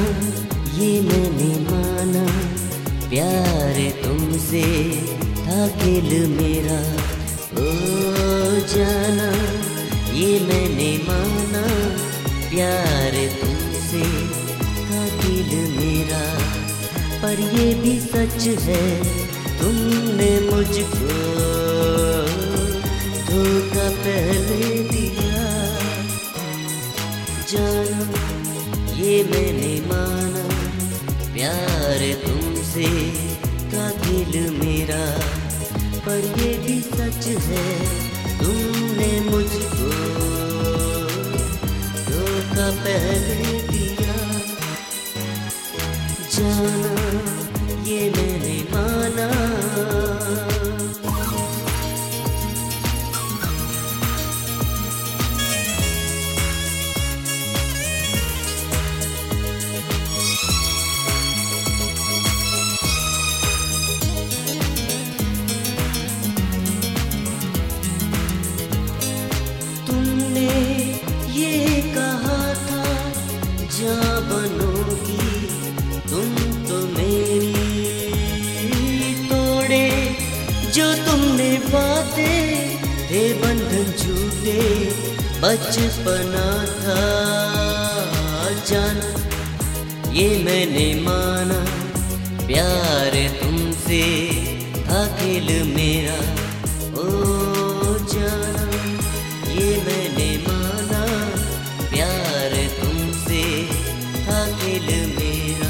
ये मैंने माना, प्यार तुमसे था खेल मेरा। ओ जाना, ये मैंने माना, प्यार तुमसे था खेल मेरा। पर ये भी सच है, तुमने मुझको धोखा पहले दिया। जाना, ये मैंने माना, प्यार तुमसे था खेल मेरा। पर ये भी सच है, तुमने मुझको धोखा पहले दिया। जाना, ये मैंने माना। ये कहा था जा बनोगी तुम तो मेरी, तोड़े जो तुमने बातें थे बंधन झूठे, बचपना था। जाना, ये मैंने माना, प्यार तुमसे था खेल मेरा। ओ जाना, ये मैंने माना, प्यार तुमसे था खेल मेरा।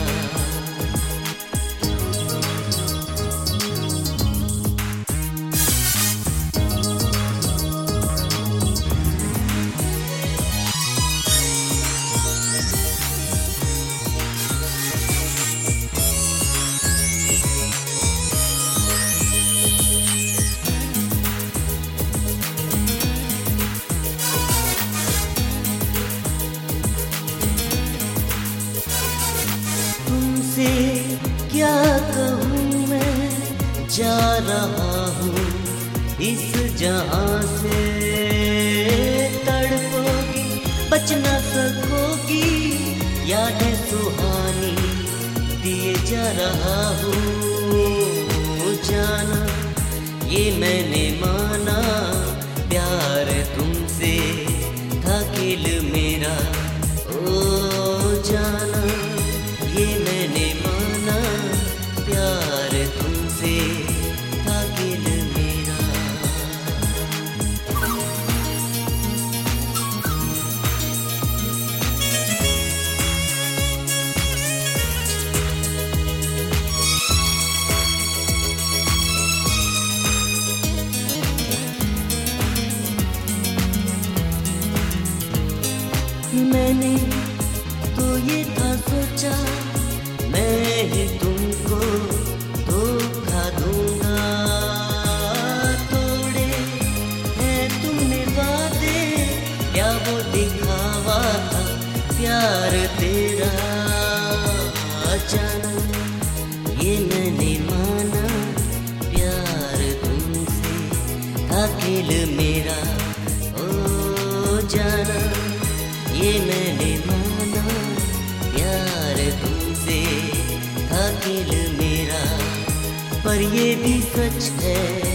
तुमसे क्या कहूँ मैं, जा रहा हूँ इस जहाँ से। तड़पोगी, बच न सकोगी, यादें सुहानी दिए जा रहा हूँ। जाना, ये मैंने माना, प्यार तुमसे था खेल मेरा। ओ जाना, ये मैंने माना, प्यार तुमसे था खेल मेरा। मैंने तो ये था सोचा, मैं ही तुमको धोखा दूंगा। तोड़े हैं तुमने वादे, क्या वो दिखावा था प्यार तेरा। जाना, ये मैंने माना, प्यार तुमसे था खेल मेरा। ओ जाना, ये मैंने माना, प्यार तुमसे था खेल मेरा। पर ये भी सच है,